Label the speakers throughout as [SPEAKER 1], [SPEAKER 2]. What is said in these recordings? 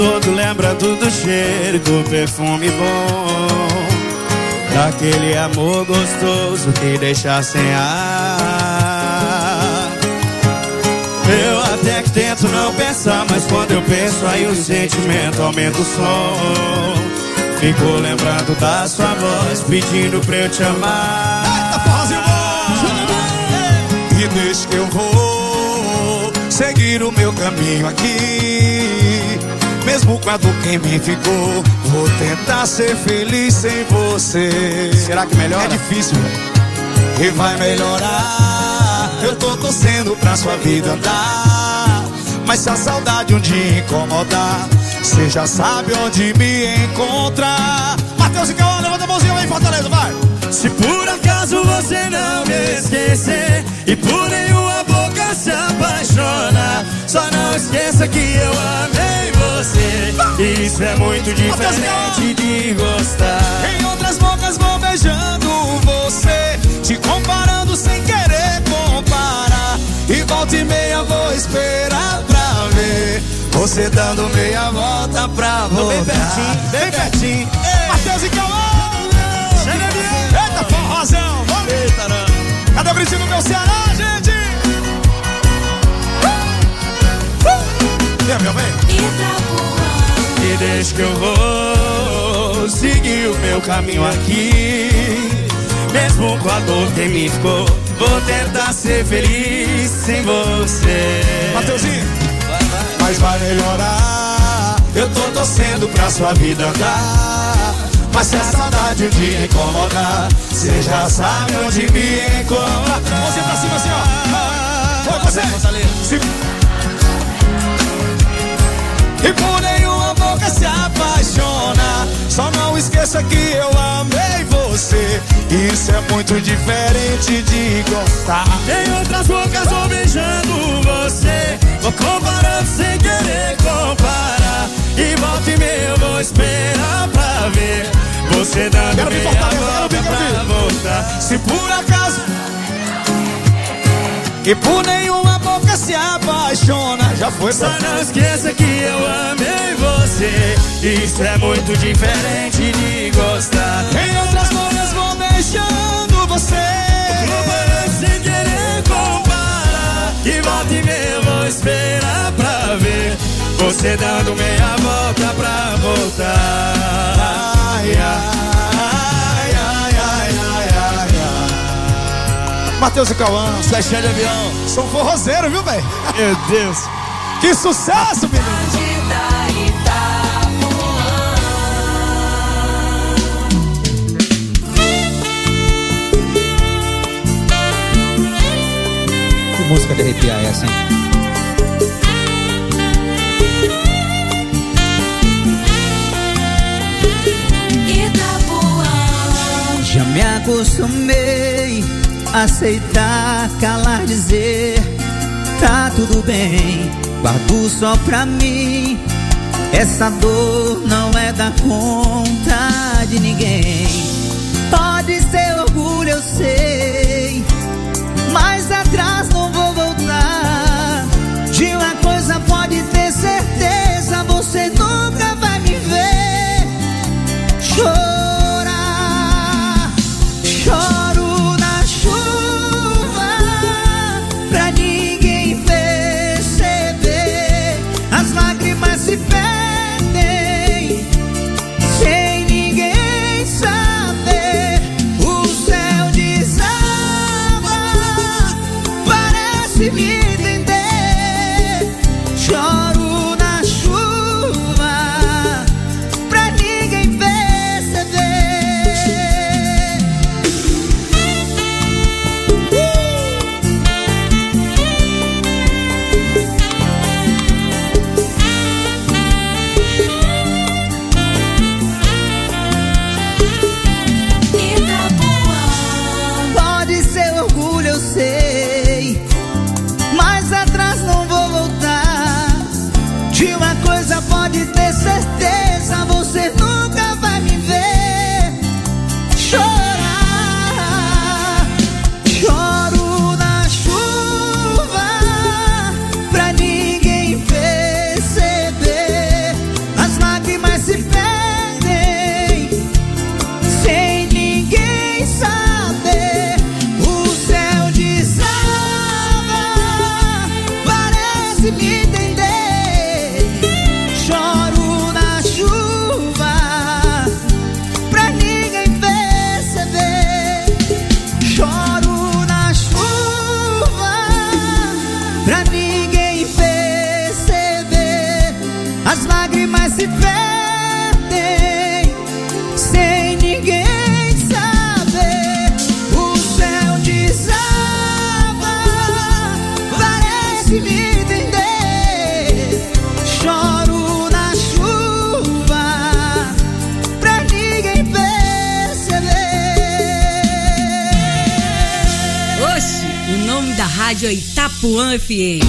[SPEAKER 1] todo lembrando do cheiro, do perfume bom, daquele amor gostoso que deixa sem ar. Eu até que tento não pensar, mas quando eu penso aí o sentimento aumenta o som. Fico lembrando da sua voz pedindo pra eu te amar.
[SPEAKER 2] E deixa que eu vou seguir o meu caminho aqui, mesmo com a dor que me ficou. Vou tentar ser feliz sem você.
[SPEAKER 1] Será que melhora?
[SPEAKER 2] É difícil, e vai melhorar. Eu tô torcendo pra sua vida andar, mas se a saudade um dia incomodar, cê já sabe onde me encontrar. Matheus e Cauã, levanta a mãozinha aí, Fortaleza, vai!
[SPEAKER 1] Se por acaso você não me esquecer e por nenhuma boca se apaixonar, só não esqueça que eu amei você. Isso é muito diferente de gostar.
[SPEAKER 2] Em outras bocas vou beijando você, te comparando sem querer comparar. E volta e meia vou esperar pra ver você dando meia volta pra voltar.
[SPEAKER 1] Bem pertinho, bem pertinho.
[SPEAKER 2] Matheus e Cauã! Eita, forrozão!
[SPEAKER 1] Eita, não.
[SPEAKER 2] Cadê o gritinho do meu Ceará, gente? Vem, meu bem.
[SPEAKER 1] E deixa que eu vou seguir o meu caminho aqui, mesmo com a dor que me ficou. Vou tentar ser feliz sem você.
[SPEAKER 2] Mateuzinho, mas vai melhorar. Eu tô torcendo pra sua vida andar, mas se a saudade um dia incomodar, cê já sabe onde me encontrar. Você pra cima assim, ó. Foi você. E por nenhuma boca se apaixona, só não esqueça que eu amei você. Isso é muito diferente de gostar.
[SPEAKER 1] Em outras bocas vou beijando você, vou comparando sem querer comparar. E volta e meia eu vou esperar pra ver você dando meia volta pra voltar.
[SPEAKER 2] Se por acaso e por nenhuma boca se apaixona, já foi.
[SPEAKER 1] Só não esqueça que eu amei você. Isso é muito diferente de gostar.
[SPEAKER 2] Em outras bocas vou beijando você,
[SPEAKER 1] comparando sem querer comparar. E volta e meia eu vou esperar pra ver você dando meia volta pra voltar.
[SPEAKER 2] ai, ai, ai, ai, ai, ai, ai. Matheus e Cauã,
[SPEAKER 1] Flechinha de avião.
[SPEAKER 2] são forrozeiro, viu, velho?
[SPEAKER 1] Meu Deus.
[SPEAKER 2] Que sucesso, menino!
[SPEAKER 3] Que música de arrepiar é essa, hein?
[SPEAKER 4] Já me acostumei a aceitar, calar, dizer tá tudo bem, guardo só pra mim. Essa dor não é da conta de ninguém. Pode ser orgulho, eu sei, mas atrás não vou voltar. De uma coisa pode ter certeza, você nunca vai me ver chorar. Choro na chuva pra ninguém perceber. As lágrimas se perdem sem ninguém saber. O céu desaba, parece lágrimas se perdem sem ninguém saber. O céu desaba, parece me entender. Choro na chuva pra ninguém perceber.
[SPEAKER 5] Oxe, o nome da rádio é Itapuã FM.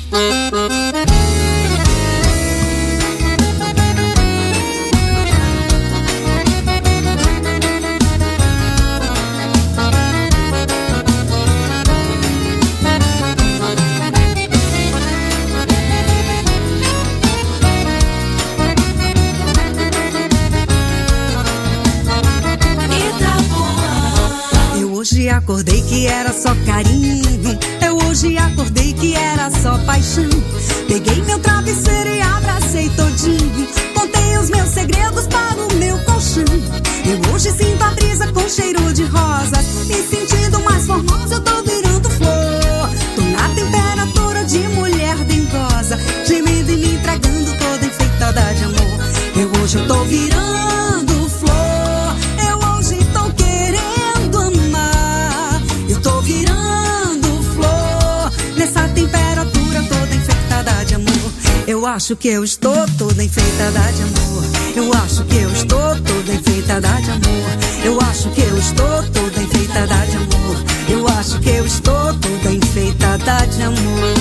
[SPEAKER 6] Hoje acordei que era só carinho. Eu hoje acordei que era só paixão. Peguei meu travesseiro e abracei todinho. Contei os meus segredos para o meu colchão. Eu hoje sinto a brisa com cheiro de rosas. Me sentindo mais formosa, eu tô virando flor. Tô na temperatura de mulher dengosa, gemendo e me entregando toda enfeitada de amor. Hoje eu tô virando flor. Eu hoje tô querendo amar. Eu tô virando flor nessa temperatura toda enfeitada de amor. Eu acho que eu estou toda enfeitada de amor. Eu acho que eu estou toda enfeitada de amor. Eu acho que eu estou toda enfeitada de amor. Eu acho que eu estou toda enfeitada de amor.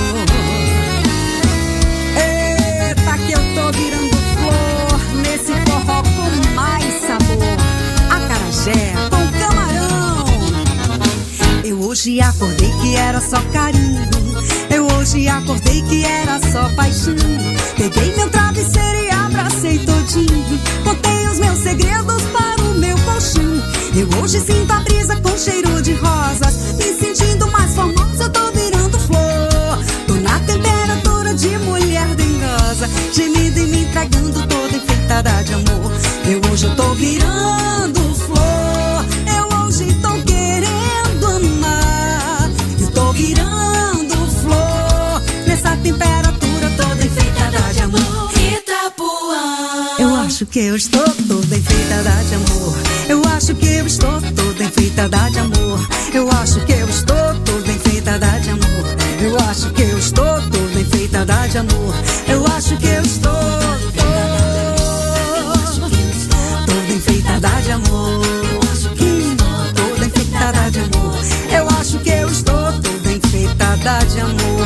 [SPEAKER 6] Eita, que eu tô virando flor nesse forró com mais sabor. Acarajé com camarão. Eu hoje acordei que era só carinho. Eu hoje acordei que era só paixão. Peguei meu travesseiro e abracei todinho. Contei os meus segredos para o meu colchão. Eu hoje sinto a brisa com cheiro de rosas. Me sentindo mais formosa, eu tô virando flor. Tô na temperatura de mulher dengosa, gemida e me entregando toda enfeitada de amor. Eu hoje eu tô virando flor. Eu hoje tô querendo amar. Eu tô virando flor nessa temperatura toda enfeitada de amor. Itapuã. Eu acho que eu estou toda enfeitada de amor. Eu acho que eu estou toda enfeitada de amor. Eu acho que eu estou toda enfeitada de amor. Eu acho que eu estou toda enfeitada de amor. Eu acho que eu estou toda enfeitada de amor. Toda enfeitada de amor. Eu acho que eu estou toda enfeitada de amor.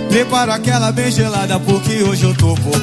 [SPEAKER 2] Prepara aquela bem gelada porque hoje eu tô por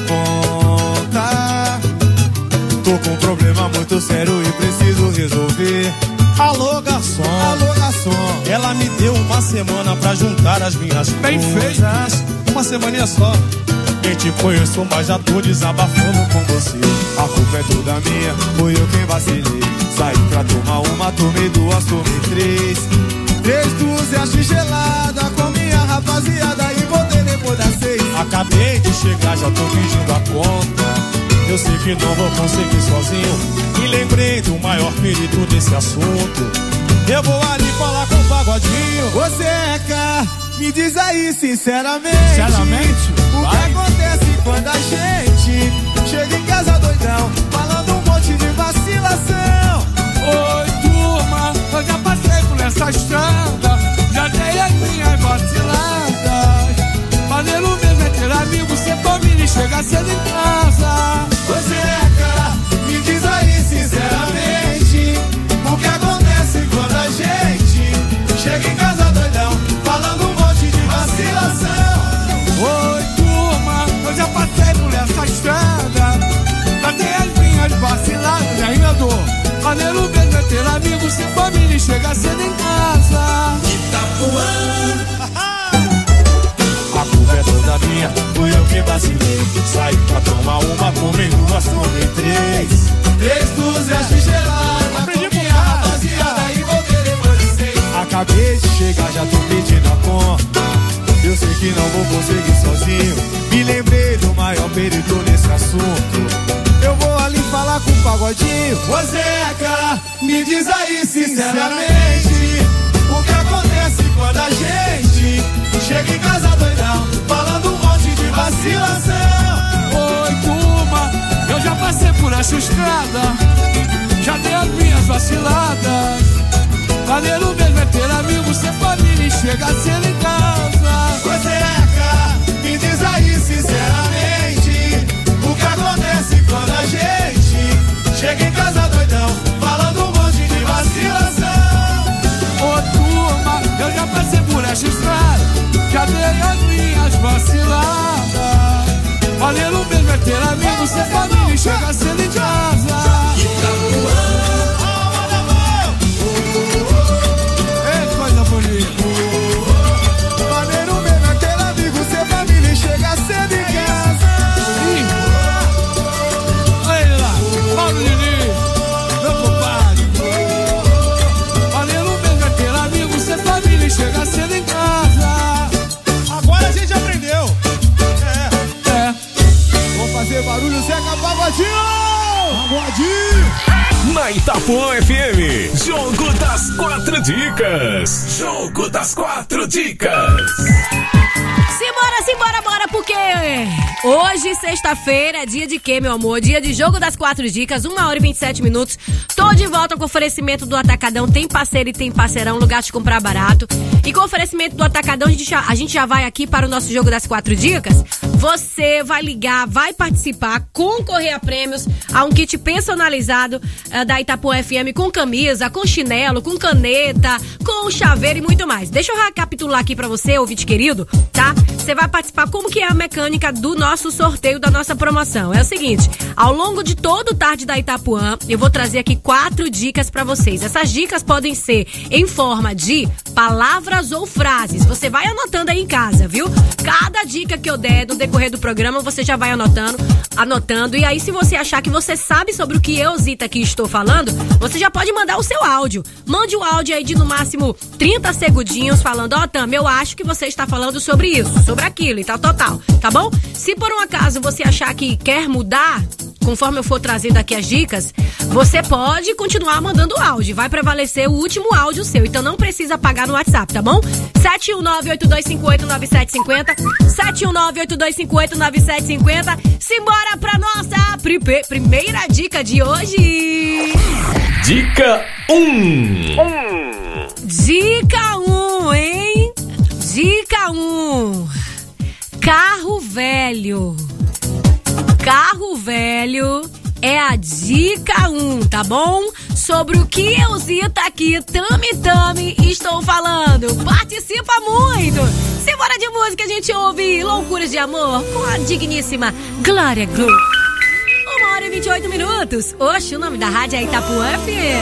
[SPEAKER 2] conta. Tô com um problema muito sério e preciso resolver. Alô garçom, alô garçom. Ela me deu uma semana pra juntar as minhas bem feitas. Uma semaninha só. Nem te conheço, mas já tô desabafando com você. A culpa é toda minha, foi eu quem vacilei. Saí pra tomar uma, tomei duas, tomei três. 3 dúzias gelada com minha rapaziada e voltei depois das 6. Acabei de chegar, já tô pedindo a conta. Eu sei que não vou conseguir sozinho. E lembrei do maior perigo desse assunto. Eu vou ali falar com o Pagodinho. Ô Zeca, me diz aí sinceramente, o que acontece quando a gente chega em casa doidão, falando um monte de vacilação.
[SPEAKER 7] Oi turma, eu já passei por essa estrada, já dei as minhas vaciladas. Maneiro mesmo é ter amigo, ser família e chegar cedo em casa.
[SPEAKER 2] Ô Zeca, me diz aí sinceramente, o que acontece quando a gente chega em casa doidão, falando um monte de vacilação.
[SPEAKER 7] Oi turma, eu já passei por essa estrada, já dei as minhas vaciladas. E ainda dou, maneiro mesmo é ter amigo, ser família e chegar cedo em casa.
[SPEAKER 1] Itapuã.
[SPEAKER 2] A culpa é toda minha, fui eu que vacilei. Saí pra tomar uma, tomei duas, tomei 3 dúzias de gelada com minha rapaziada e voltei depois de 6. Acabei de chegar, já tô pedindo a conta. Eu sei que não vou conseguir sozinho. Me lembrei do maior perigo nesse assunto. Eu vou ali falar com o Pagodinho. Ô Zeca, me diz aí sinceramente, o que acontece quando a gente chega em casa doidão, falando um monte de vacilação.
[SPEAKER 7] Oi turma, eu já passei por essa estrada, já dei as minhas vaciladas. Maneiro mesmo é ter amigo, ser família e chegar cedo em casa.
[SPEAKER 2] Ô Zeca, me diz aí sinceramente, o que acontece quando a gente chega em casa doidão, falando um monte de vacilação.
[SPEAKER 7] Ô turma, eu já passei por essa estrada, já dei as minhas vaciladas. Maneiro mesmo é ter amigo, ser família e chegar cedo em casa.
[SPEAKER 2] Ei, coisa bonita. Maneiro mesmo é ter amigo, ser família e chegar cedo em casa.
[SPEAKER 7] Olha ele lá, Paulo Diniz, meu compadre. Maneiro mesmo é ter amigo, ser família e chegar cedo em casa.
[SPEAKER 2] Agora a gente aprendeu. Vamos fazer barulho, Zeca Pagodinho! Pagodinho!
[SPEAKER 8] Na Itapuã FM, Jogo das 4 Dicas. Jogo das 4 Dicas.
[SPEAKER 5] Simbora, bora, porque hoje, sexta-feira, é dia de quê, meu amor? Dia de Jogo das 4 Dicas, 1h27. Tô de volta com oferecimento do Atacadão. Tem parceiro e tem parceirão, lugar de comprar barato. E com oferecimento do Atacadão, a gente já vai aqui para o nosso Jogo das 4 Dicas. Você vai ligar, vai participar, concorrer a prêmios, a um kit personalizado da Itapuã FM com camisa, com chinelo, com caneta, com chaveiro e muito mais. Deixa eu recapitular aqui pra você, ouvinte querido, tá? Você vai participar, como que é a mecânica do nosso sorteio, da nossa promoção. É o seguinte, ao longo de todo o Tarde da Itapuã, eu vou trazer aqui 4 dicas pra vocês. Essas dicas podem ser em forma de palavras ou frases. Você vai anotando aí em casa, viu? Cada dica que eu der no decorrer do programa, você já vai anotando. E aí, se você achar que você sabe sobre o que eu, Zita, aqui estou falando, você já pode mandar o seu áudio. Mande o áudio aí de no máximo 30 segundinhos falando, ó, Tam, eu acho que você está falando sobre isso, sobre aquilo e tal, tá bom? Se por um acaso você achar que quer mudar, conforme eu for trazendo aqui as dicas, você pode continuar mandando o áudio. Vai prevalecer o último áudio seu. Então não precisa pagar no WhatsApp, tá bom? 719-8258-9750. 719-8258-9750. Simbora pra nossa primeira dica de hoje.
[SPEAKER 8] Dica 1.
[SPEAKER 5] Dica 1, hein? Dica 1. Carro velho. Carro velho é a dica 1, tá bom? sobre o que eu Zita aqui, Tami, estou falando. Participa muito. Simbora de música, a gente ouve Loucuras de Amor com a digníssima Glória Groove. 1h28. Oxe, o nome da rádio é Itapuã FM.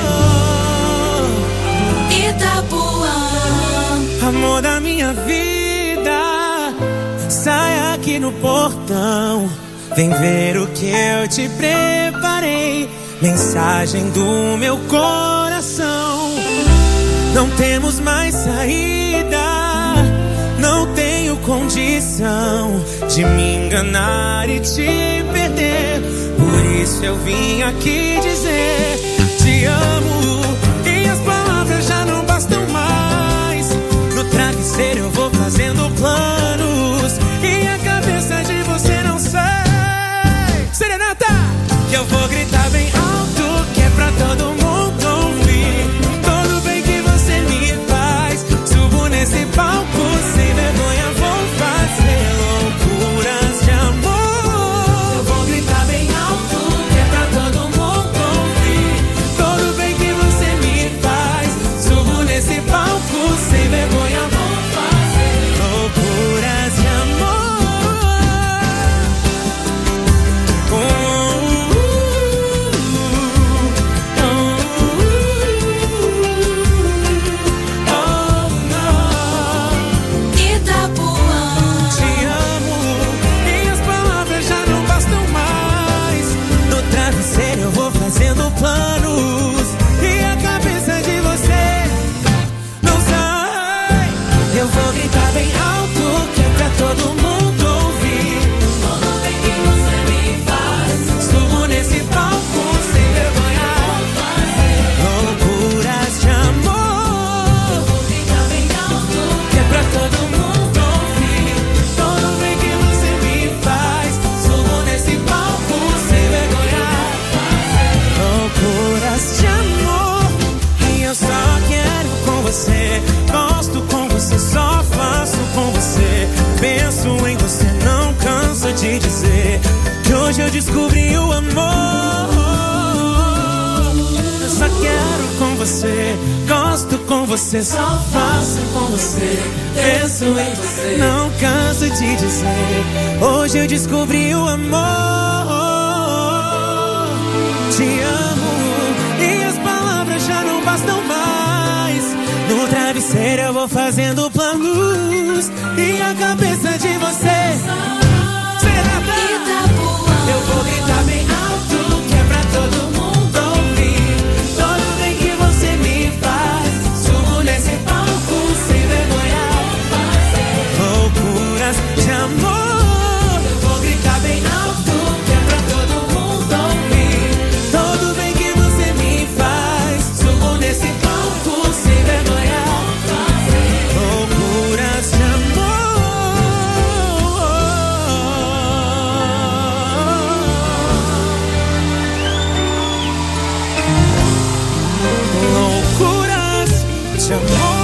[SPEAKER 1] Itapuã, amor da minha vida, sai aqui no portão, vem ver o que eu te preparei. Mensagem do meu coração. Não temos mais saída, não tenho condição de me enganar e te perder. Por isso eu vim aqui dizer te amo, e as palavras já não bastam mais. No travesseiro eu vou fazendo planos, e a cabeça de você não sai. Serenata! Que eu vou gritar bem alto, que é pra todo mundo ouvir. Todo bem que você me faz, subo nesse palco sem vergonha, vou fazer loucuras de amor. Eu vou gritar bem alto, que é pra todo mundo ouvir. Todo bem que você me faz, subo nesse palco sem vergonha, vou fazer loucuras de amor. Fazendo planos, e a cabeça de você não sai. Eu vou gritar bem alto, que é pra todo mundo ouvir. Todo bem que você me faz, subo nesse palco sem vergonha, loucuras de amor. Eu vou gritar bem alto, que é pra todo mundo ouvir. Todo bem que você me faz, subo nesse palco sem vergonha, loucuras de amor. E eu só quero com você, gosto com você, só faço com você. Penso em você, não canso de dizer que hoje eu descobri o amor. Eu só quero com você, gosto com você, só faço com você. Penso em você, não canso de dizer, hoje eu descobri o amor. Te amo, e as palavras já não bastam mais. No travesseiro eu vou fazendo planos, e a cabeça de você eu vou gritar bem alto, que é pra todo mundo ouvir. Todo bem que você me faz, subo nesse palco sem vergonha, loucuras de amor. Eu vou gritar bem alto, que é pra todo mundo ouvir. Todo bem que você me faz, subo nesse palco sem vergonha, loucuras de amor. Loucuras de amor.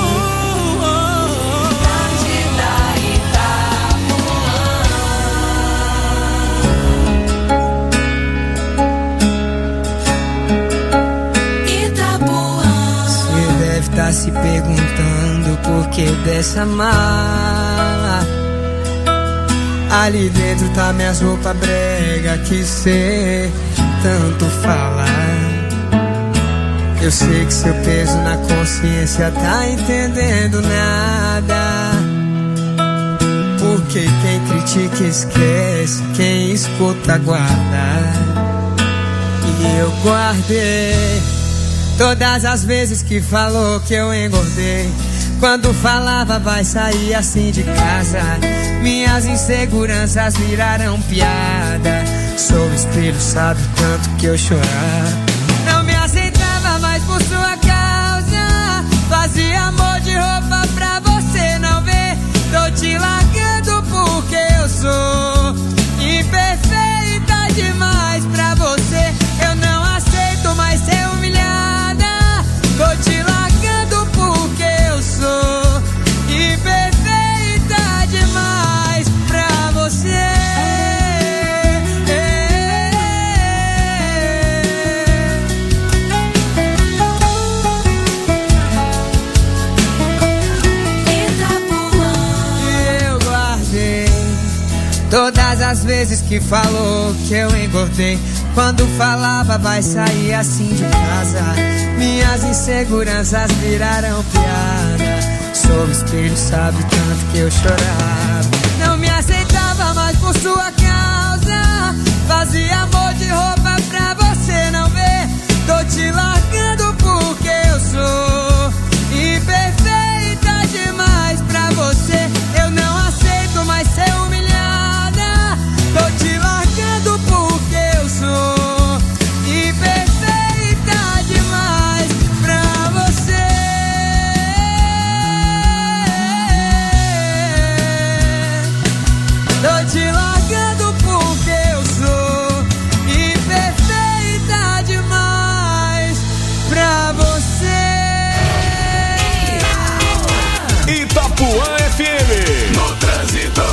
[SPEAKER 9] Tá se perguntando por que dessa mala. Ali dentro tá minhas roupas brega que cê tanto fala. Eu sei que seu peso na consciência tá entendendo nada. Porque quem critica esquece, quem escuta guarda. E eu guardei todas as vezes que falou que eu engordei. Quando falava vai sair assim de casa, minhas inseguranças viraram piada. Sou o espelho, sabe o tanto que eu chorava. Não me aceitava mais por sua causa, fazia amor de roupa pra você não ver. Tô te largando porque eu sou imperfeita demais pra você. Eu não aceito mais ser humilhada. Tô te largando porque eu sou imperfeita demais pra você. as vezes que falou que eu engordei. Quando falava vai sair assim de casa, minhas inseguranças viraram piada. Sou espelho, sabe tanto que eu chorava. Não me aceitava mais por sua causa, fazia amor de roupa pra você não ver. Tô te largando porque eu sou imperfeita demais pra você. Eu não aceito mais ser humilhada. Tô te largando porque eu sou imperfeita demais pra você. Tô te largando porque eu sou imperfeita demais pra você.
[SPEAKER 8] Itapuã FM. No trânsito.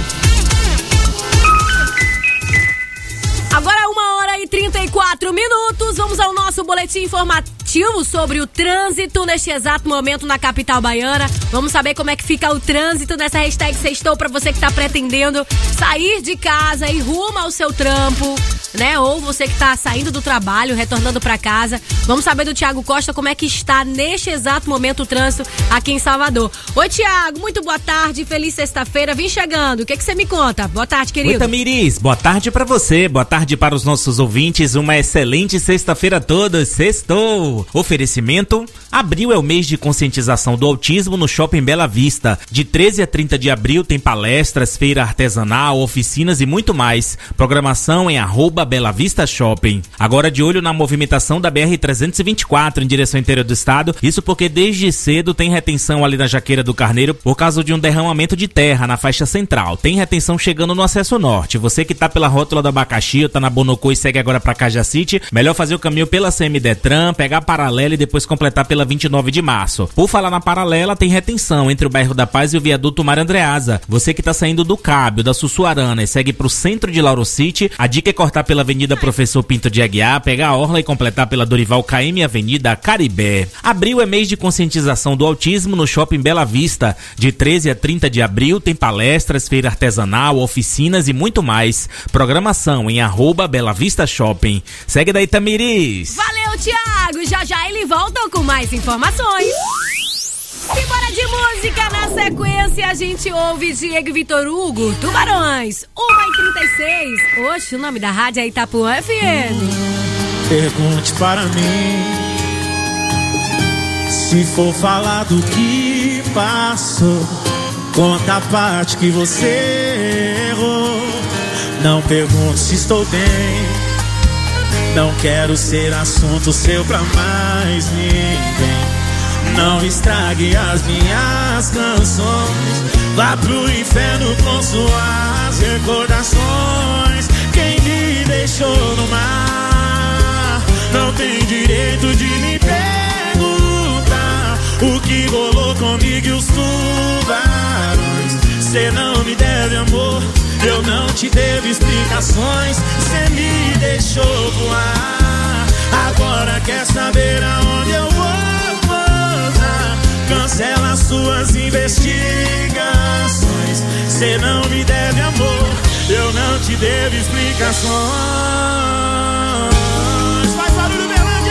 [SPEAKER 5] Agora 1h34. Vamos ao nosso boletim informativo sobre o trânsito neste exato momento na capital baiana. Vamos saber como é que fica o trânsito nessa hashtag Sextou pra você que tá pretendendo sair de casa e rumo ao seu trampo, né? Ou você que tá saindo do trabalho, retornando pra casa. Vamos saber do Thiago Costa como é que está neste exato momento o trânsito aqui em Salvador. Oi, Thiago, muito boa tarde, feliz sexta-feira. Vim chegando, o que você me conta? Boa tarde, querido.
[SPEAKER 10] Oi, Tamiris, boa tarde pra você, boa tarde para os nossos ouvintes, uma excelente sexta-feira a todos, sextou! Oferecimento, abril é o mês de conscientização do autismo no Shopping Bela Vista. De 13 a 30 de abril tem palestras, feira artesanal, oficinas e muito mais. Programação em @BelaVistaShopping. Agora de olho na movimentação da BR-324 em direção ao interior do estado, isso porque desde cedo tem retenção ali na Jaqueira do Carneiro por causa de um derramamento de terra na faixa central. Tem retenção chegando no acesso norte. Você que tá pela rótula do Abacaxi ou tá na Bonocô e segue agora pra Cajacite, melhor fazer o caminho pela CMDetran, pegar a paralela e depois completar pela 29 de março. Por falar na paralela, tem retenção entre o bairro da Paz e o viaduto Mar Andreasa. Você que tá saindo do Cábio, da Sussuarana e segue pro centro de Lauro City, a dica é cortar pela Avenida Professor Pinto de Aguiar, pegar a orla e completar pela Dorival Caymmi e Avenida Caribé. Abril é mês de conscientização do autismo no Shopping Bela Vista. De 13 a 30 de abril tem palestras, feira artesanal, oficinas e muito mais. Programação em @BelaVistaShopping. Segue daí, Tamiris.
[SPEAKER 5] Valeu, Thiago. Já ele volta com mais informações. Simbora de música, na sequência a gente ouve Diego e Vitor Hugo, Tubarões, 1h36. Oxe, o nome da rádio é Itapuã FM.
[SPEAKER 1] Pergunte para mim, se for falar do que passou, conta a parte que você errou. Não pergunte se estou bem, não quero ser assunto seu pra mais ninguém. Não estrague as minhas canções, vá pro inferno com suas recordações. Quem me deixou no mar não tem direito de me perguntar o que rolou comigo e os tubarões. Cê não me deve amor, eu não te devo explicações. Cê me deixou voar, agora quer saber aonde eu vou pousar. Cancela suas investigações. Cê não me deve amor, eu não te devo explicações. Faz barulho, Belândia!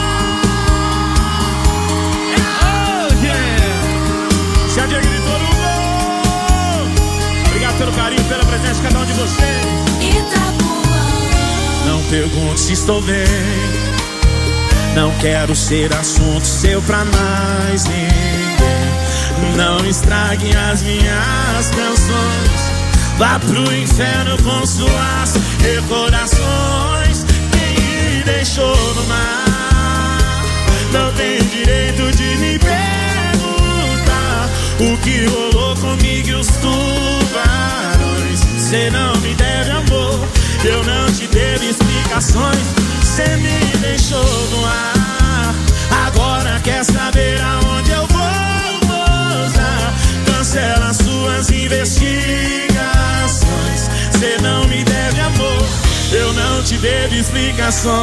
[SPEAKER 1] Oh, yeah! Já Diego e Vitor Hugo, obrigado pelo carinho, pela presença de cada um de vocês. Itapuã. Não pergunte se estou bem, não quero ser assunto seu pra mais ninguém. Não estrague as minhas canções, vá pro inferno com suas recordações. Quem me deixou no mar não tem direito de me perguntar o que rolou comigo e os tubarões. Cê não me deve amor, eu não te devo explicações. Cê me deixou no ar, agora quer saber aonde eu vou pousar. Cancela suas investigações. Cê não me deve amor, eu não te devo explicações.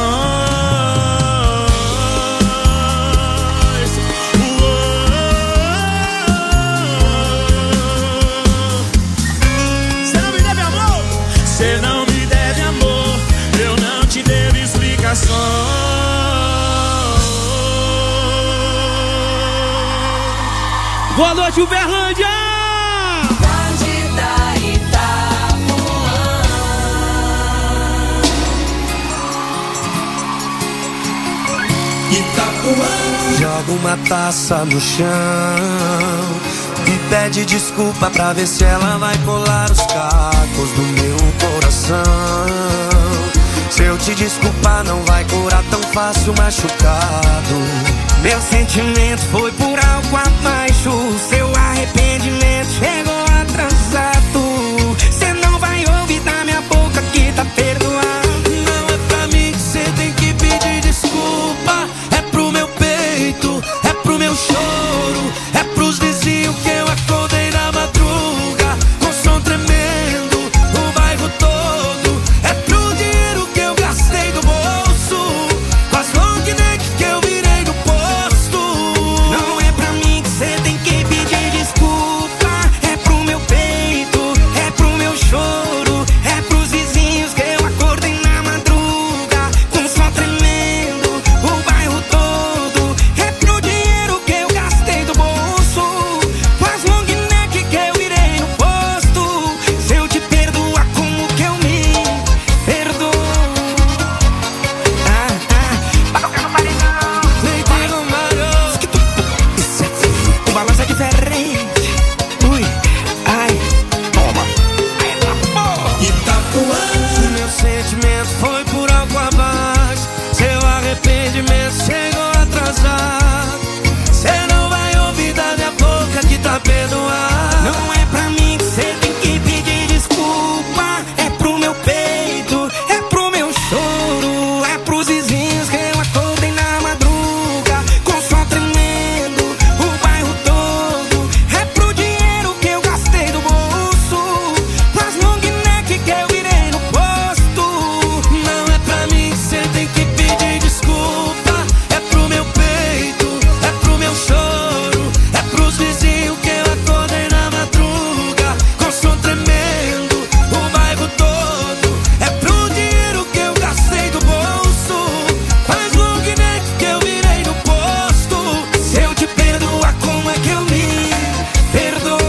[SPEAKER 1] Cê não me deve amor,
[SPEAKER 7] Boa noite, Uberlândia!
[SPEAKER 11] Joga uma taça no chão e pede desculpa pra ver se ela vai colar os cacos do meu coração. Se eu te desculpar não vai curar tão fácil machucado. Meu sentimento foi por algo abaixo, seu arrependimento chegou atrasado. Cê não vai ouvir da minha boca que tá perdoado. Não é pra mim que cê tem que pedir desculpa, é pro meu peito, é pro meu choro, é pros vizinhos que eu acordei na madruga com som tremendo, o bairro todo, é pro dinheiro que eu gastei do bolso, com as long neck que eu virei no posto. Não é pra mim que cê tem que pedir desculpa, é pro meu peito, é pro meu choro, é pros vizinhos que eu acordei na madruga com som tremendo, o bairro todo, é pro dinheiro que eu gastei do bolso, com as long neck que eu virei no posto. Se eu te perdoar, como que eu me perdoo? Vai tocar no paredão, deitei no marão. Isso aqui, o balanço é diferente. Ui, ai, toma. Itapuã. Meu sentimento foi por algo abaixo, seu arrependimento chegou atrasado. Cê não vai ouvir da minha boca que tá perdoado. Não é pra mim que cê tem que pedir desculpa, é pro meu peito, é pro meu choro, é pros vizinhos que eu acordei na madruga com som tremendo, o bairro todo, é pro dinheiro que eu gastei do bolso, pras long neck que eu virei no posto. Não é pra mim que cê tem que pedir desculpa, é pro meu peito, é pro meu choro, é pros vizinhos que eu acordei na madruga com som tremendo, o bairro todo, é pro dinheiro que eu gastei do bolso, faz long neck que eu virei no posto. Se eu te perdoar, como é que eu me perdoo?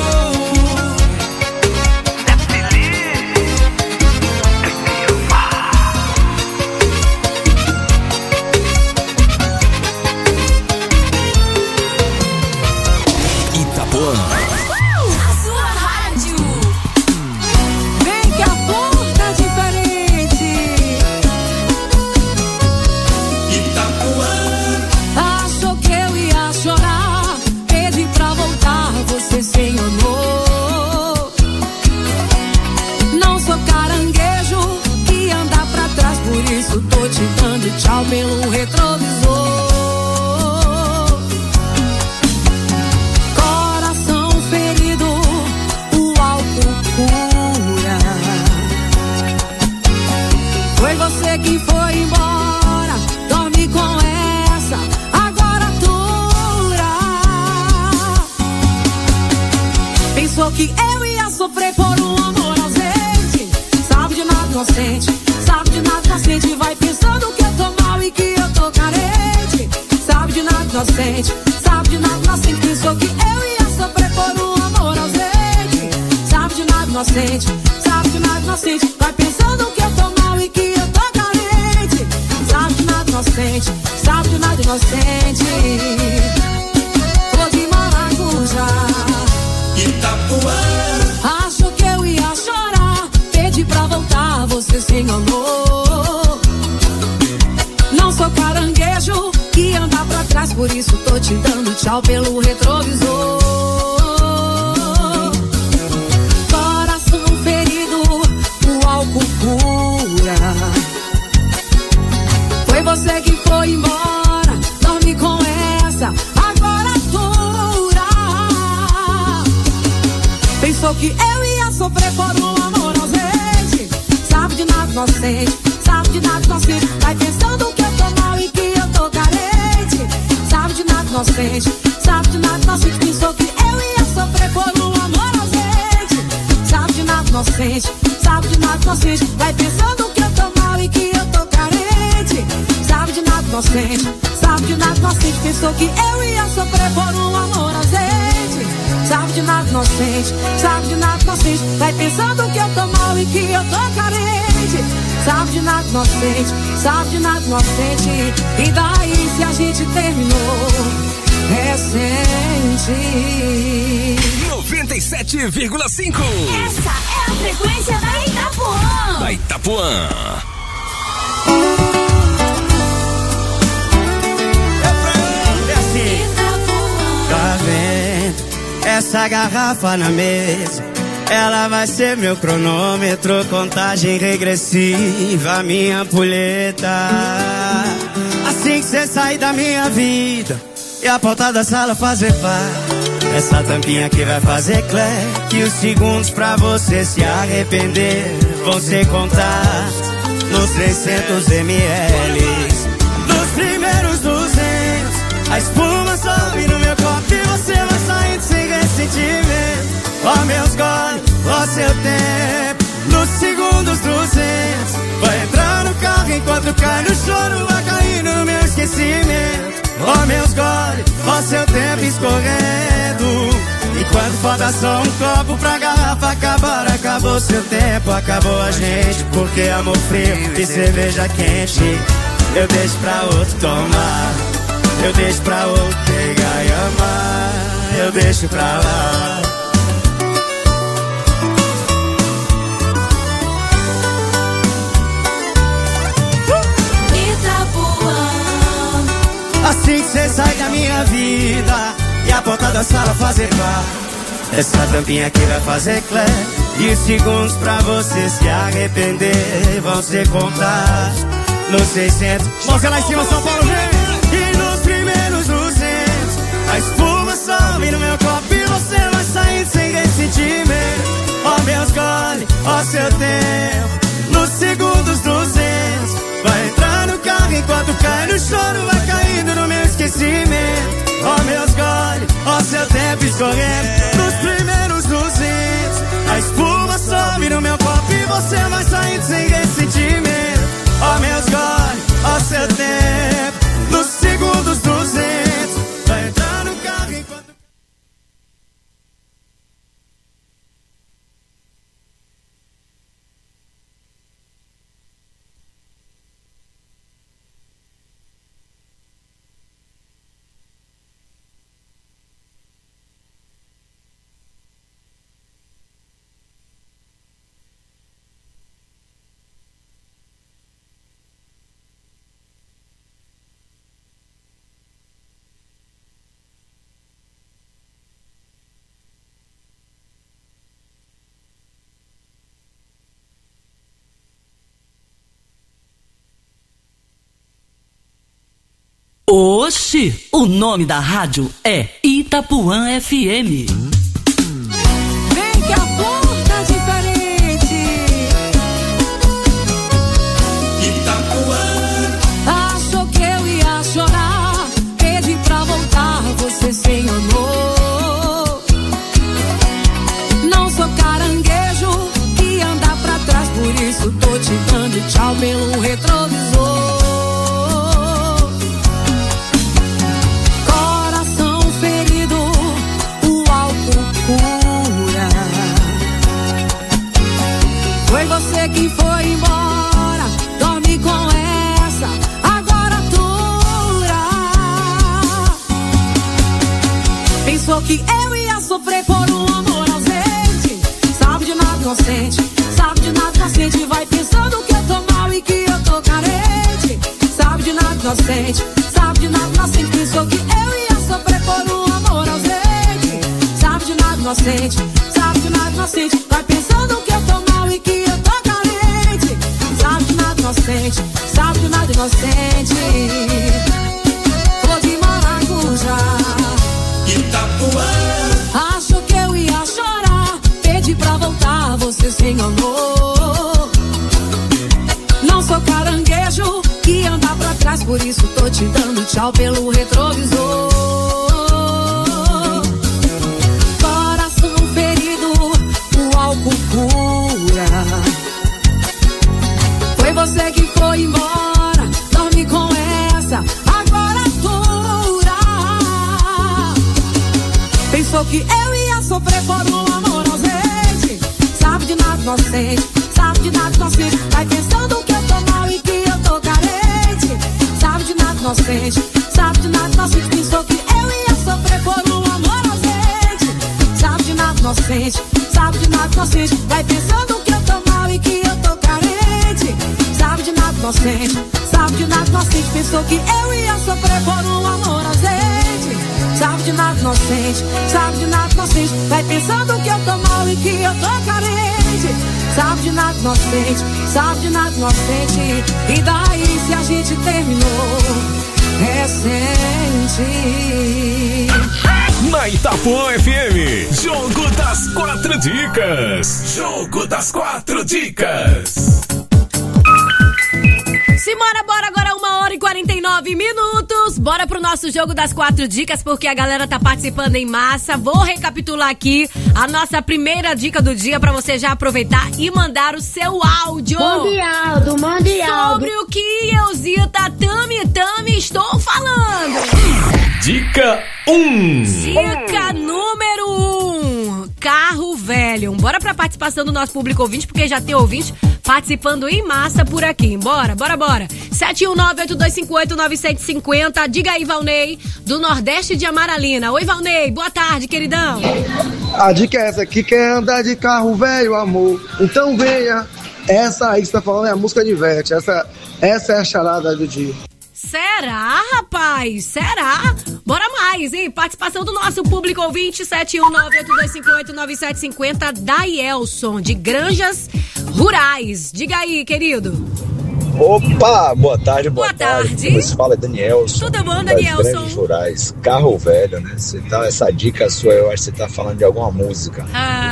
[SPEAKER 8] Itapuã.
[SPEAKER 6] A sua rádio. Vem que a voz tá diferente. Achou que eu ia chorar, pedi pra voltar, você se enganou. Não sou caranguejo que anda pra trás, por isso tô te dando tchau pelo retrovisor. Coração ferido, o álcool cura. Foi você que foi embora, dorme com essa, agora dura. Pensou que eu ia sofrer por um amor ausente, sabe de nada inocente, sabe de nada inocente. Vai pensando que eu tô mal e que eu tô carente, sabe de nada inocente, sabe de nada inocente. Pensou que eu ia sofrer por um amor ausente, sabe de nada inocente, sabe de nada inocente. Vai pensando que eu tô mal e que eu tô carente, sabe de nada inocente, sabe de nada inocente. Flor de maracujá. Achou que eu ia chorar, pedi pra voltar, você se enganou. Não sou caranguejo que anda pra trás, por isso tô te dando tchau pelo retrovisor. Coração ferido, o álcool cura. Foi você que foi embora, dorme com essa, agora dura. Pensou que eu ia sofrer por um amor ausente, sabe de nada inocente, sabe de nada inocente. Vai pensando que eu tô mal e que eu tô carente, sabe de nada inocente, sabe de nada inocente. Pensou que eu ia sofrer por um amor ausente, sabe de nada inocente, sabe de nada inocente. Vai pensando que eu tô mal e que eu tô carente, sabe de nada inocente, sabe Sabe de nada inocente, pensou que eu ia sofrer por um amor ausente. Sabe de nada inocente, sabe de nada inocente, vai pensando que eu tô mal e que eu tô carente. Sabe de nada inocente, sabe de nada inocente. E daí se a gente terminou recente?
[SPEAKER 8] 97,5.
[SPEAKER 12] Essa é a frequência da Itapuã.
[SPEAKER 8] Da Itapuã.
[SPEAKER 1] Tá vendo essa garrafa na mesa? Ela vai ser meu cronômetro, contagem regressiva, minha ampulheta. Assim que cê sair da minha vida e a porta da sala fazer pá, essa tampinha que vai fazer clack. E os segundos pra você se arrepender vão ser contados nos 300 ml. Nos primeiros 200 a espuma sobe no meu copo e você vai saindo sem ressentimento. Ó meus goles, ó seu tempo. Nos segundos 200 vai entrar no carro enquanto cai no choro, vai caindo no meu esquecimento. Ó meus goles, ó seu tempo escorrendo. E quando falta só um copo pra garrafa acabar, acabou seu tempo, acabou a gente. Porque amor frio e cerveja quente eu deixo pra outro tomar, eu deixo pra outro pegar e amar, eu deixo pra lá. Assim que cê sai da minha vida e a porta da sala fazer pá, essa tampinha aqui vai fazer clé. E os segundos pra você se arrepender vão ser contados nos 600. Mãos lá em cima, São Paulo, vem! E nos primeiros 200 a espuma sobe no meu copo e você vai saindo sem ressentimento. Ó meus goles, ó seu tempo. Nos segundos 200 vai entrar no carro enquanto cai no choro, vai caindo no meu esquecimento. Ó meus goles, ó seu tempo escorrendo. Nos primeiros 200 a espuma sobe no meu copo e você vai saindo sem ressentimento. Ó meus goles, ó seu tempo. Nos segundos 200 vai entrar no carro enquanto...
[SPEAKER 13] Oxi, o nome da rádio é Itapuã FM.
[SPEAKER 6] Vem que a porta tá diferente. Itapuã. Achou que eu ia chorar, pedi pra voltar, você sem amor. Não sou caranguejo que anda pra trás, por isso tô te dando tchau pelo retrovisor. Foi você quem foi embora, dorme com essa, agora dura. Pensou que eu ia sofrer por um amor ausente. Sabe de nada inocente, sabe de nada inocente, vai pensando que eu tô mal e que eu tô carente. Sabe de nada inocente, sabe de nada inocente, pensou que eu ia sofrer por um amor ausente. Sabe de nada inocente, sabe de nada inocente, vai pensando que eu tô mal e que eu tô carente. Sabe de nada inocente, sabe de nada inocente. Flor de maracujá, Itapuã. Achou que eu ia chorar, pedi pra voltar, você sem amor. Não sou caranguejo que anda pra trás, por isso tô te dando tchau pelo retrovisor. Cura. Foi você que foi embora, dorme com essa, agora dura. que eu ia sofrer por um amor ausente. Sabe de nada inocente, sabe de nada inocente. Vai pensando que eu tô mal e que eu tô carente. Sabe de nada inocente, sabe de nada inocente. Pensou que eu ia sofrer por um amor ausente. Sabe de nada inocente, sabe de nada inocente. Vai pensando que eu tô mal e que eu tô carente. Sabe de nada inocente, sabe de nada inocente. Pensou que eu ia sofrer por um amor ausente. Sabe de nada inocente, sabe de nada inocente. Vai pensando que eu tô mal e que eu tô carente. Sabe de nada inocente, sabe de nada inocente. E daí se a gente terminou recente.
[SPEAKER 8] Na Itapuã FM, Jogo das 4 Dicas. Jogo das 4 Dicas.
[SPEAKER 5] Simbora, bora, agora 1h49. Bora pro nosso Jogo das 4 Dicas, porque a galera tá participando em massa. Vou recapitular aqui a nossa primeira dica do dia pra você já aproveitar e mandar o seu áudio.
[SPEAKER 14] Mande áudio.
[SPEAKER 5] Sobre o que Eusita Tami estou falando.
[SPEAKER 8] Dica 1.
[SPEAKER 5] Dica número 1. Carro velho. Bora pra participação do nosso público ouvinte, porque já tem ouvinte participando em massa por aqui. Bora. 719-8258-9750. Diga aí, Valnei, do Nordeste de Amaralina. Oi, Valnei, boa tarde, queridão.
[SPEAKER 15] A dica é essa aqui, quer andar de carro velho, amor. Então venha. Essa aí que você tá falando é a música de Ivete. Essa é a charada do dia.
[SPEAKER 5] Será, rapaz? Será? Bora mais, hein? Participação do nosso público ouvinte, 719-8258-9750, Daielson, de Granjas Rurais. Diga aí, querido.
[SPEAKER 16] Opa, boa tarde.
[SPEAKER 5] Boa tarde.
[SPEAKER 16] Como se fala, Danielson.
[SPEAKER 5] Tudo bom, Danielson?
[SPEAKER 16] Granjas Rurais, carro velho, né? Essa dica sua, eu acho que você tá falando de alguma música.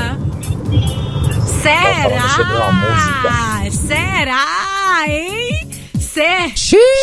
[SPEAKER 5] Será?
[SPEAKER 16] Tá sobre uma música.
[SPEAKER 5] Será, hein? É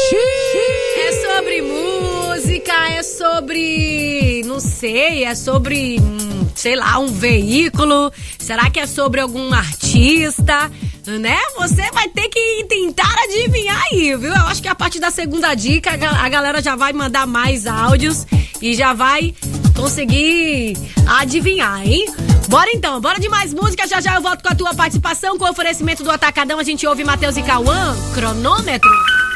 [SPEAKER 5] sobre música, é sobre, não sei, é sobre, sei lá, um veículo. Será que é sobre algum artista, né? Você vai ter que tentar adivinhar aí, viu? Eu acho que a partir da segunda dica a galera já vai mandar mais áudios e já vai conseguir adivinhar, hein? Bora então, bora de mais música. Já eu volto com a tua participação. Com o oferecimento do Atacadão, a gente ouve Matheus e Cauã, Cronômetro.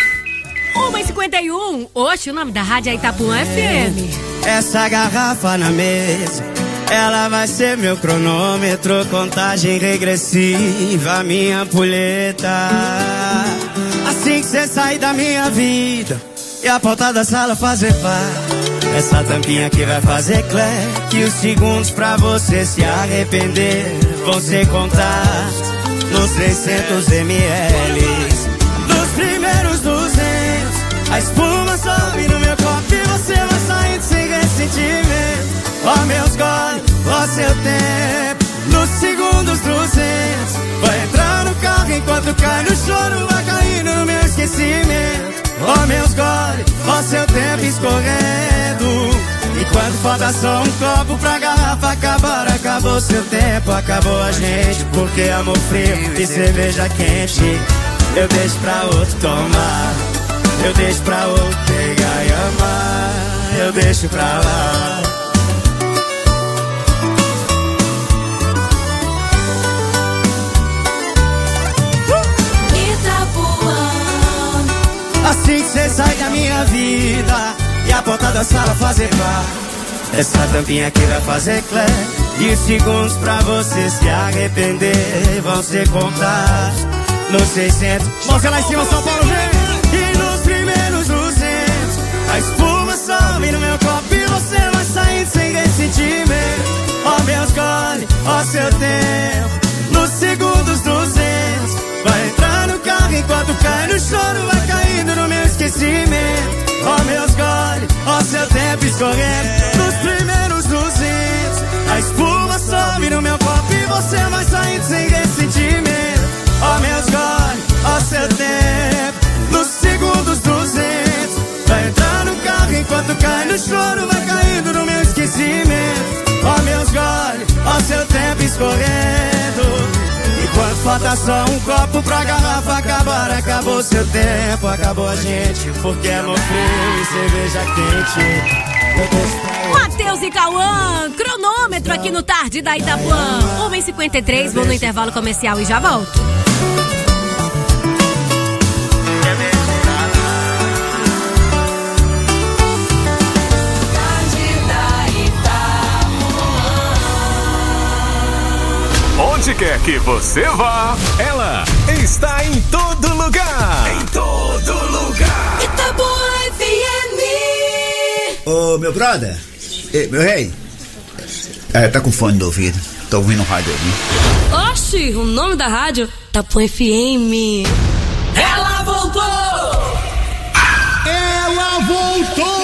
[SPEAKER 5] 1h51. Oxe, o nome da rádio é Itapuã FM.
[SPEAKER 17] Essa garrafa na mesa, ela vai ser meu cronômetro. Contagem regressiva, minha ampulheta. Assim que cê sair da minha vida e a pauta da sala fazer par, essa tampinha que vai fazer clack. E os segundos pra você se arrepender vão ser contados nos 600 ml. Nos primeiros 200, a espuma sobe no meu copo e você vai saindo sem ressentimento. Ó meus goles, ó seu tempo. Nos segundos 200, vai entrar no carro enquanto cai no choro, vai caindo no meu esquecimento. Ó meus goles, ó seu tempo escorrendo. E quando falta só um copo pra garrafa acabar, acabou seu tempo, acabou a gente. Porque amor frio e cerveja quente eu deixo pra outro tomar, eu deixo pra outro pegar e amar, eu deixo pra lá. Assim que cê sai da minha vida e a porta da sala fazer bar, essa tampinha que vai fazer clack. E os segundos pra você se arrepender vão ser contados nos 600. Mãos lá em cima, São Paulo, vem! E nos primeiros 200, a espuma sobe no meu copo e você vai saindo sem ressentimento. Ó meus goles, ó seu tempo. Nos segundos 200, vai entrar no carro enquanto cai no choro, vai caindo no meu esquecimento. Ó meus goles, ó seu tempo escorrendo. Nos primeiros 200, a espuma sobe no meu copo e você vai saindo sem ressentimento. Ó meus goles, ó seu tempo. Nos segundos 200, vai entrar no carro enquanto cai no choro, vai caindo no meu esquecimento. Ó meus goles, ó seu tempo escorrendo. Enquanto falta só um copo pra garrafa acabar, acabou seu tempo, acabou a gente. Porque amor frio e cerveja quente
[SPEAKER 5] Matheus e Cauã, cronômetro aqui no Tarde da Itapuã. 1h53, vou no intervalo comercial e já volto.
[SPEAKER 8] Onde quer que você vá, ela está em todo lugar. Em todo lugar.
[SPEAKER 12] Itapuã FM.
[SPEAKER 14] Ô, meu brother, meu rei, tá com fone no ouvido, tô ouvindo rádio ali.
[SPEAKER 18] Oxi, o nome da rádio, Itapuã FM.
[SPEAKER 12] Ela voltou!
[SPEAKER 19] Ela voltou!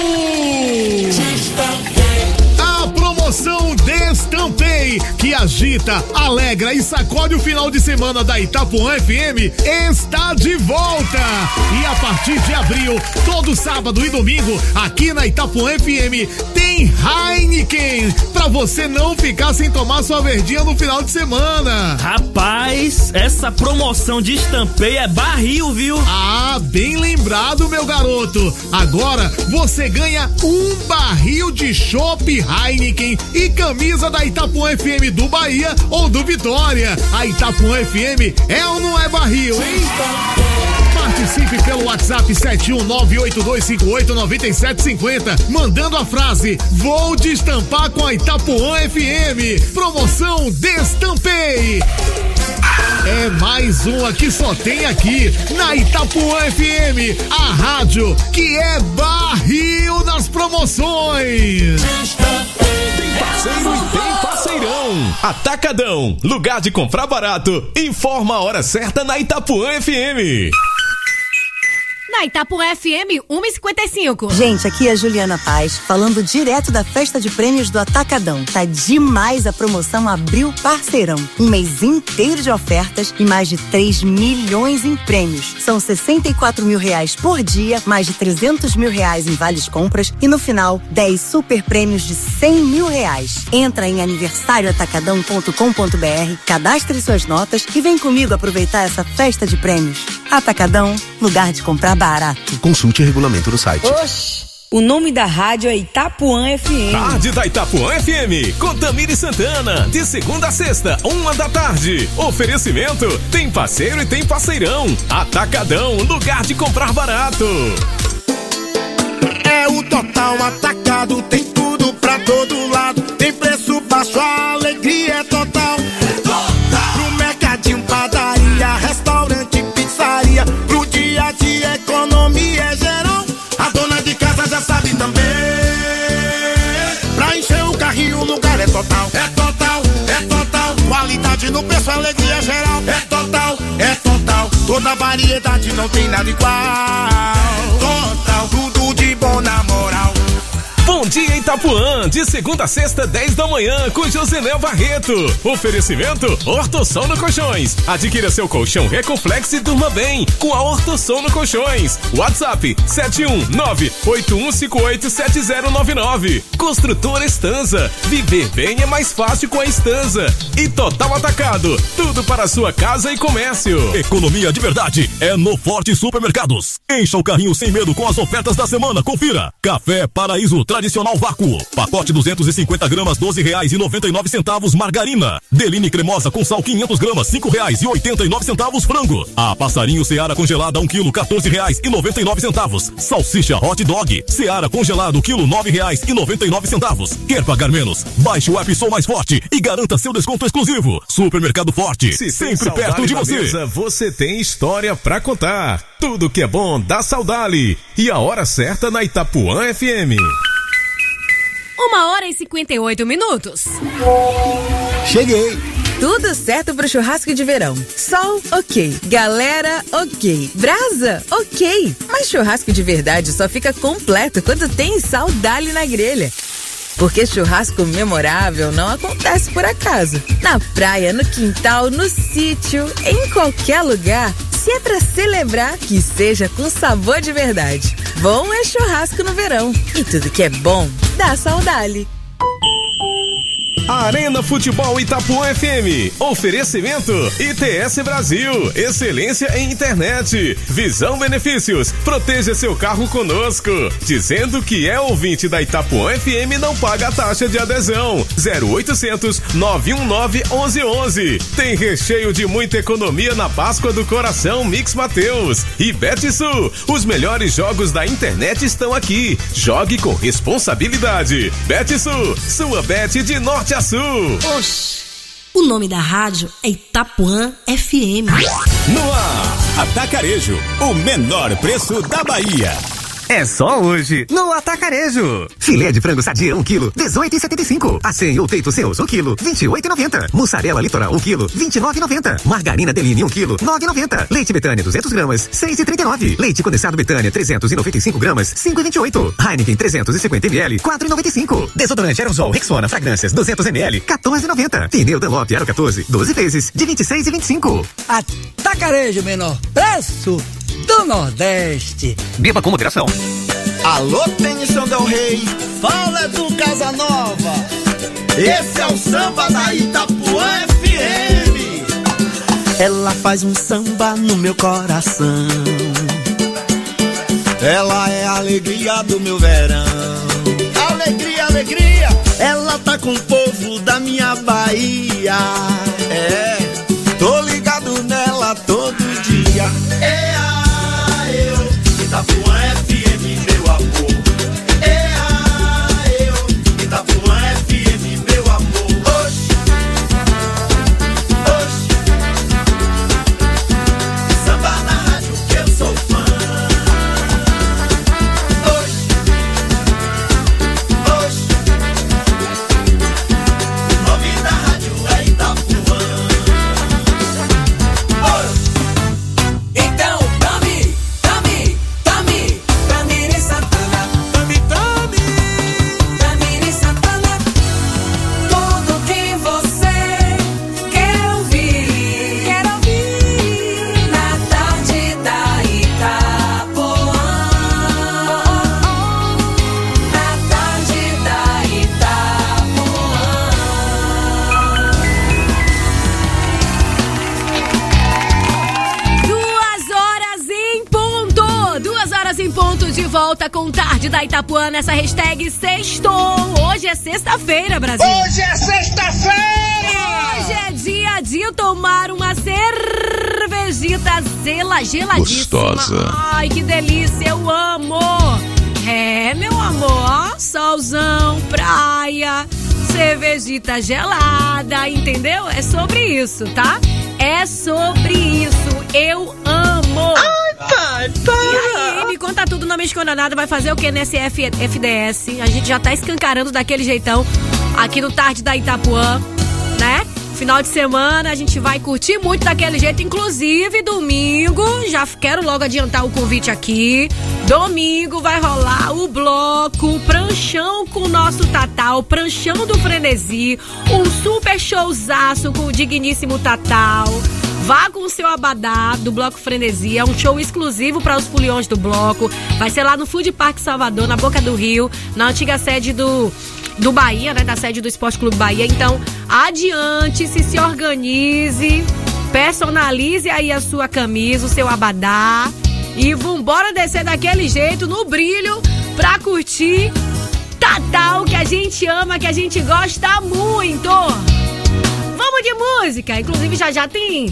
[SPEAKER 19] A promoção Destampei, que agita, alegra e sacode o final de semana da Itapuã FM, está de volta. E a partir de abril, todo sábado e domingo, aqui na Itapuã FM, tem Heineken, pra você não ficar sem tomar sua verdinha no final de semana.
[SPEAKER 20] Rapaz, essa promoção de Estampei é barril, viu?
[SPEAKER 19] Ah, bem lembrado, meu garoto. Agora você ganha um barril de chopp Heineken e camisa da Itapuã FM do Bahia ou do Vitória. A Itapuã FM é ou não é barril, hein? Participe pelo WhatsApp 71982589750, mandando a frase: vou destampar com a Itapuã FM. Promoção Destampei. É mais uma que só tem aqui na Itapuã FM, a rádio que é barril nas promoções.
[SPEAKER 8] Tem parceiro e tem parceirão. Atacadão, lugar de comprar barato. Informa a hora certa na Itapuã FM.
[SPEAKER 5] Na Itapuã FM 1h55.
[SPEAKER 21] Gente, aqui é a Juliana Paz, falando direto da festa de prêmios do Atacadão. Tá demais a promoção Abril Parceirão. Um mês inteiro de ofertas e mais de 3 milhões em prêmios. São 64 mil reais por dia, mais de 300 mil reais em vales compras e no final, 10 super prêmios de 100 mil reais. Entra em aniversarioatacadão.com.br, cadastre suas notas e vem comigo aproveitar essa festa de prêmios. Atacadão, lugar de comprar barato.
[SPEAKER 22] Consulte o regulamento do site.
[SPEAKER 23] Oxi, o nome da rádio é Itapuã FM.
[SPEAKER 8] Tarde da Itapuã FM, com Tamiri Santana, de segunda a sexta, 1h da tarde. Oferecimento, tem parceiro e tem parceirão. Atacadão, lugar de comprar barato.
[SPEAKER 2] É o Total Atacado, tem tudo pra todo lado. Tem preço baixo, a alegria é total. Pro mercadinho, padaria, restaurante, pizzaria, pro dia a dia, economia é geral. A dona de casa já sabe também. Pra encher o carrinho, o lugar é total. É total, é total. Qualidade no preço, alegria é geral. É total, é total. Toda variedade, não tem nada igual. Total, tudo de bom na moral.
[SPEAKER 8] Bom dia, Itapuã, de segunda a sexta, 10 da manhã, com Josenel Barreto. Oferecimento Ortosono Colchões. Adquira seu colchão Recoflex e durma bem com a Ortosono Colchões. WhatsApp 71981587099. Construtora Estanza. Viver bem é mais fácil com a Estanza. E Total Atacado, tudo para a sua casa e comércio.
[SPEAKER 24] Economia de verdade é no Forte Supermercados. Encha o carrinho sem medo com as ofertas da semana. Confira. Café Paraíso tradicional vácuo, pacote 250 gramas, R$12,99. Margarina Deline cremosa com sal 500 gramas, R$5,89. Frango a Passarinho Seara congelada 1 quilo, R$14,99. Salsicha Hot Dog Seara congelado quilo, R$9,99. Quer pagar menos? Baixe o app Sou Mais Forte e garanta seu desconto exclusivo. Supermercado Forte,
[SPEAKER 8] Se
[SPEAKER 24] sempre perto de você.
[SPEAKER 8] Mesa, você tem história pra contar. Tudo que é bom dá saudade. E a hora certa na Itapuã FM.
[SPEAKER 5] 1h58.
[SPEAKER 22] Cheguei.
[SPEAKER 23] Tudo certo pro churrasco de verão. Sol, ok. Galera, ok. Brasa, ok. Mas churrasco de verdade só fica completo quando tem Saudali na grelha. Porque churrasco memorável não acontece por acaso. Na praia, no quintal, no sítio, em qualquer lugar. Se é pra celebrar, que seja com sabor de verdade. Bom é churrasco no verão. E tudo que é bom, dá Saudali.
[SPEAKER 8] Arena Futebol Itapuã FM. Oferecimento ITS Brasil. Excelência em internet. Visão Benefícios. Proteja seu carro conosco. Dizendo que é ouvinte da Itapuã FM não paga a taxa de adesão. 0800 919 1111. Tem recheio de muita economia na Páscoa do Coração Mix Mateus. E Betsul. Os melhores jogos da internet estão aqui. Jogue com responsabilidade. Betsul. Sua bet de norte a sul.
[SPEAKER 18] Oxi, o nome da rádio é Itapuã FM.
[SPEAKER 3] No ar, Atacarejo, o menor preço da Bahia.
[SPEAKER 4] É só hoje, no Atacarejo. Filé de frango sadia 1 kg, 18,75. Acém ou peito seus 1 kg, 28,90. Mussarela Litoral 1 kg, 29,90. Margarina Deline 1 kg, 9,90. Leite Betânia 200 gramas, 6,39. Leite condensado Betânia 395 gramas, 5,28. Heineken 350 ml, 4,95. Desodorante Aerosol Rexona Fragrâncias 200 ml, 14,90. Pneu Dunlop Aro 14, 12 vezes, de 26,25.
[SPEAKER 9] Atacarejo, menor preço do Nordeste.
[SPEAKER 4] Beba com moderação.
[SPEAKER 2] Alô, Tenição Del Rey, fala do Casa Nova. Esse é o samba da Itapuã FM.
[SPEAKER 17] Ela faz um samba no meu coração.
[SPEAKER 2] Ela é a alegria do meu verão. Alegria, alegria.
[SPEAKER 17] Ela tá com o povo da minha Bahia.
[SPEAKER 2] É, tô ligado nela todo dia. Itapuã FM, meu amor. Itapuã FM, meu amor. Oxi, oxi. Samba na rádio que eu sou fã. Oxi, oxi. O nome da rádio é Itapuã. Oxi. Então,
[SPEAKER 5] volta com Tarde da Itapuã nessa hashtag sextou. Hoje é sexta-feira, Brasil.
[SPEAKER 2] Hoje é sexta-feira!
[SPEAKER 5] Hoje é dia de tomar uma cervejita geladíssima.
[SPEAKER 10] Gostosa.
[SPEAKER 5] Ai, que delícia, eu amo. É, meu amor, solzão, praia, cervejita gelada, entendeu? É sobre isso, tá? É sobre isso, eu amo.
[SPEAKER 9] Ai, para.
[SPEAKER 5] E aí, me conta tudo, não me esconda nada. Vai fazer o que nesse FDS? A gente já tá escancarando daquele jeitão aqui no Tarde da Itapuã, né? Final de semana a gente vai curtir muito daquele jeito. Inclusive, domingo, já quero logo adiantar o convite aqui. Domingo vai rolar o bloco Pranchão com o nosso Tatal, Pranchão do Frenesi. Um super showzaço com o digníssimo Tatal. Vá com o seu abadá do Bloco Frenesi. É um show exclusivo para os foliões do bloco. Vai ser lá no Food Park Salvador, na Boca do Rio, na antiga sede do Bahia, né? Da sede do Esporte Clube Bahia. Então, adiante, se organize, personalize aí a sua camisa, o seu abadá. E vambora descer daquele jeito, no brilho, pra curtir Tatal, que a gente ama, que a gente gosta muito. Vamos de música, inclusive já tem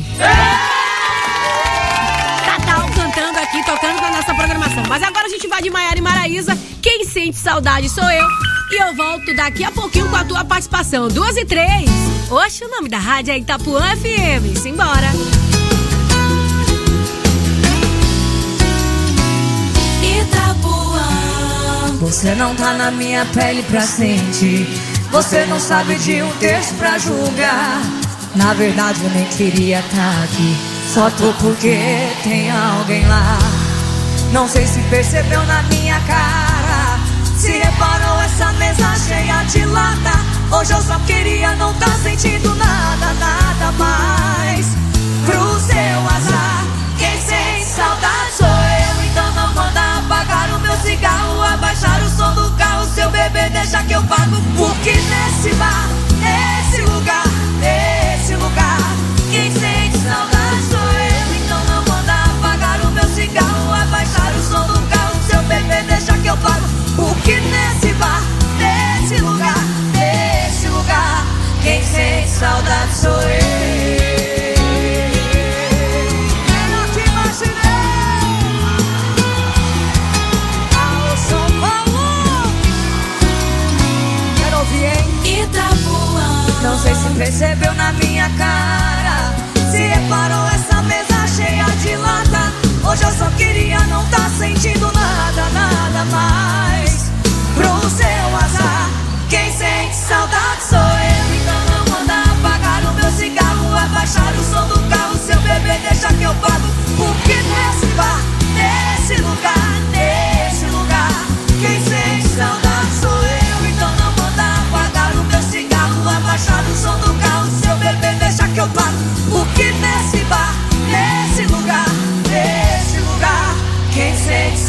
[SPEAKER 5] Tatal cantando aqui, tocando na nossa programação. Mas agora a gente vai de Maiara e Maraísa. Quem sente saudade sou eu. E eu volto daqui a pouquinho com a tua participação. 2h03. Oxe, o nome da rádio é Itapuã FM. Simbora.
[SPEAKER 25] Itapuã, você não tá na minha pele pra sentir. Você não sabe de um texto pra julgar. Na verdade eu nem queria estar aqui. Só tô porque tem alguém lá. Não sei se percebeu na minha cara, se reparou essa mesa cheia de lata. Hoje eu só queria não tá sentindo nada, nada mais. Pro seu azar, quem sente saudade sou eu. Então não manda apagar o meu cigarro, abaixar o som do carro. Seu bebê deixa que eu pago, porque nesse bar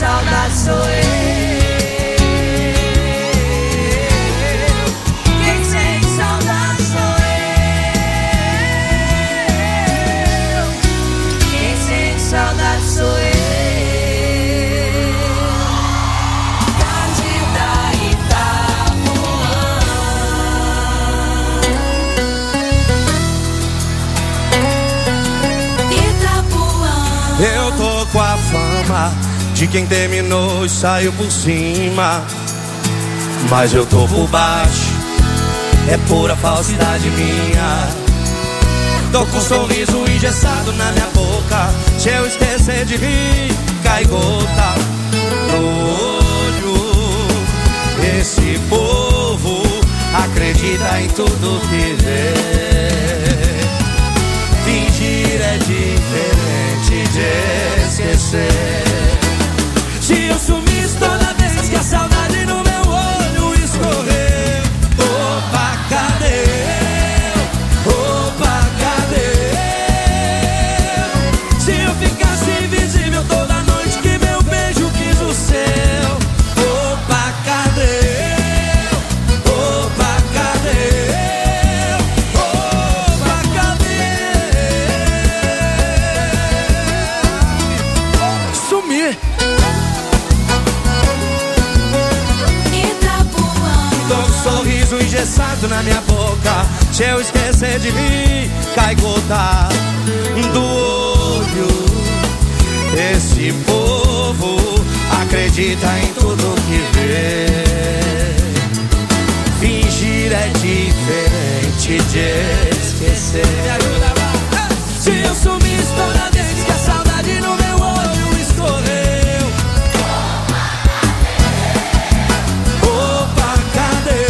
[SPEAKER 25] saudade sou eu. Quem sente saudade sou eu. Quem sente saudade sou eu.
[SPEAKER 1] Eu tô com a fama de quem terminou e saiu por cima, mas eu tô por baixo, é pura falsidade minha. Tô com um sorriso engessado na minha boca, se eu esquecer de rir, cai gota no olho. Esse povo acredita em tudo que vê. Fingir é diferente de esquecer. Se eu sumisse toda vez que a saudade no meu olho escorrer, opa, cadê eu? Opa, cadê eu? Se eu ficasse invisível toda noite que meu beijo quis o seu, opa, cadê eu? Opa, cadê eu? Opa, cadê? Sumir. Tô com um sorriso engessado na minha boca, se eu esquecer de rir, cai gota do olho. Esse povo acredita em tudo que vê. Fingir é diferente de esquecer. Me ajuda, vai. Se eu sumisse toda vez que a saudade no meu olho escorreu, opa, cadê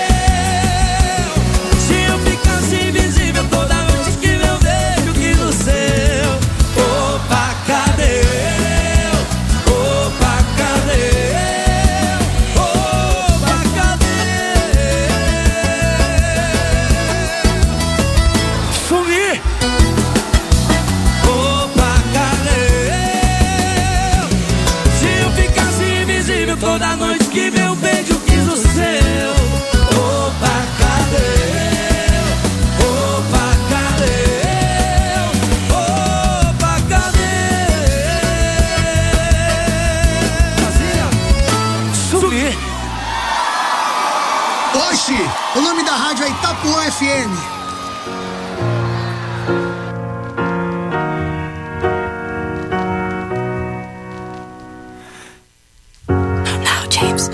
[SPEAKER 1] eu? Se eu ficasse invisível toda noite que meu beijo quis o seu, opa, cadê eu? Opa, cadê eu? Opa, cadê? Sumir. Opa, cadê eu? Se eu ficasse invisível toda noite que meu beijo quis o seu, opa, cadê eu? Opa, cadê eu? Opa, cadê? Sumir.
[SPEAKER 7] Oxi, o nome da rádio é Itapuã FM.
[SPEAKER 18] Now, James.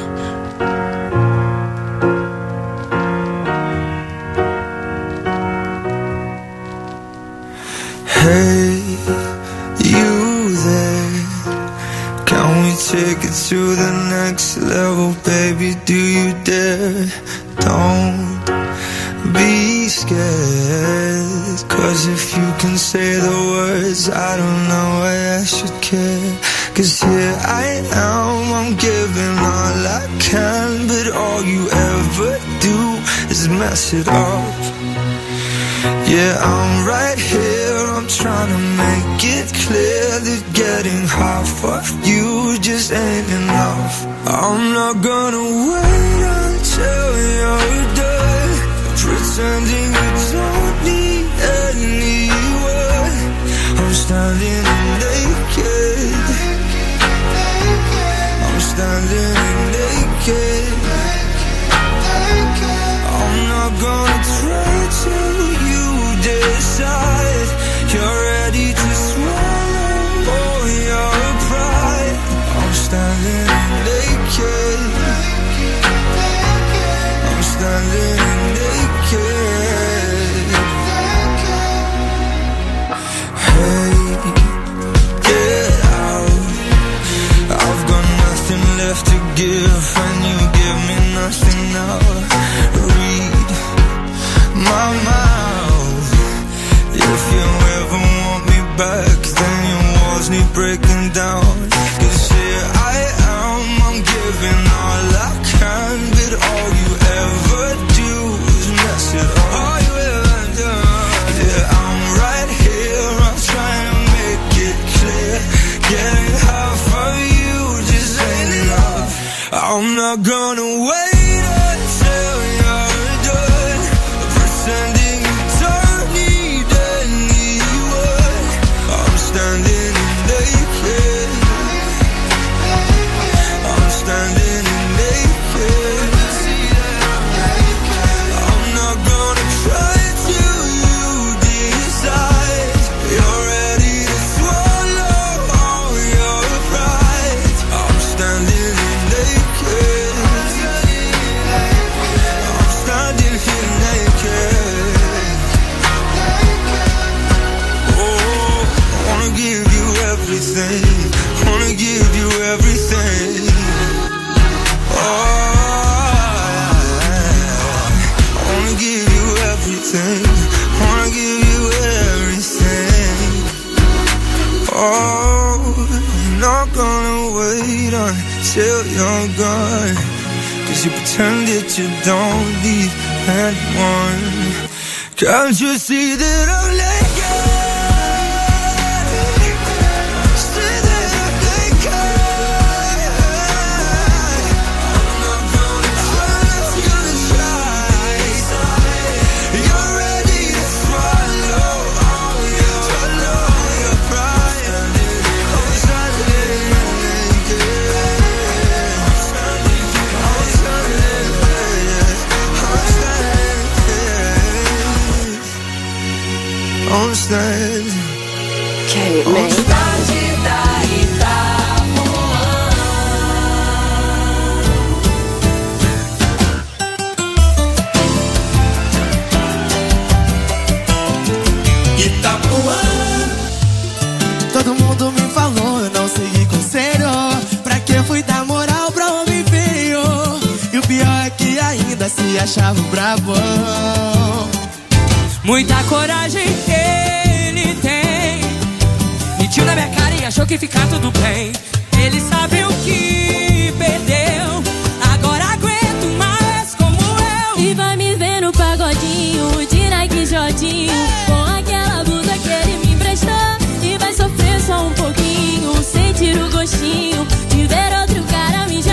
[SPEAKER 10] Hey, you there? Can we take it to the next level, baby? Do you dare? Don't be scared, 'cause if you can say the words, I don't know why I should care. 'Cause here I am, I'm giving all I can, but all you ever do is mess it up. Yeah, I'm right here, I'm trying to make it clear that getting half of you just ain't enough. I'm not gonna wait until you're done pretending you don't need anyone. I'm standing naked, I'm standing naked. I'm not gonna try till you decide you're ready to swallow all your pride. I'm standing naked, I'm standing naked. Hey, get out, I've got nothing left to give and you give me nothing now. Read my mouth, if you ever want me back, then your walls need breaking down. 'Cause here I am, I'm giving all I can, but all you ever do is mess it up. All you ever do. Yeah, I'm right here, I'm trying to make it clear. Getting half of you I'm not gonna wait until you're done pretending you don't need anyone. I'm standing naked. I'm standing naked. I'm not gonna try till you decide you're ready to swallow all your pride. I'm standing naked. I'm standing here naked. Oh, I wanna give you everything. Wanna give you everything. Oh, I wanna give you everything. Wanna give you everything. Oh, I'm not gonna wait until you're gone, 'cause you pretend that you don't need anyone. Can't you see that I'm naked? See that I'm naked. I'm not gonna try, not gonna try. You're ready to swallow all your pride. I'm standing naked. I'm standing I'm standing.
[SPEAKER 18] Can't make
[SPEAKER 2] Itapuã. Todo mundo me falou, eu não segui conselho. Pra que fui dar moral pra homem feio? E o pior é que ainda se achava brabão.
[SPEAKER 6] Muita coragem ele tem. Mentiu na minha cara e achou que ficar tudo bem. Ele sabe o que